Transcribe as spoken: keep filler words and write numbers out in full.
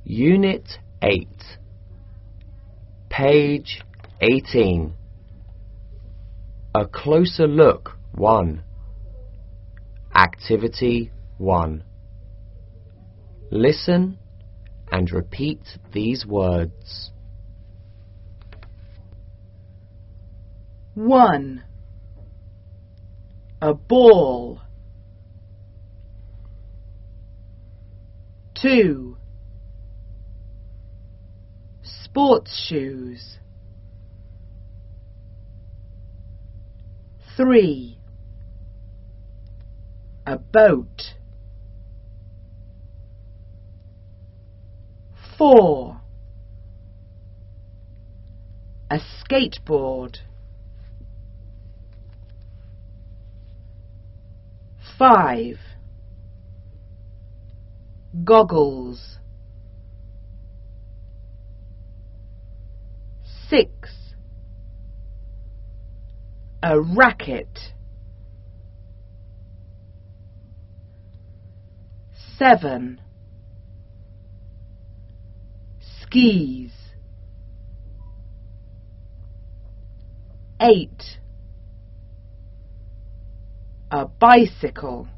Unit eight, page eighteen. A closer look one. Activity one. Listen and repeat these words. One. A ball. Two. Sports shoes. Three. A boat. Four. A skateboard. Five. Goggles. Six. A racket. Seven. Skis. Eight. A bicycle.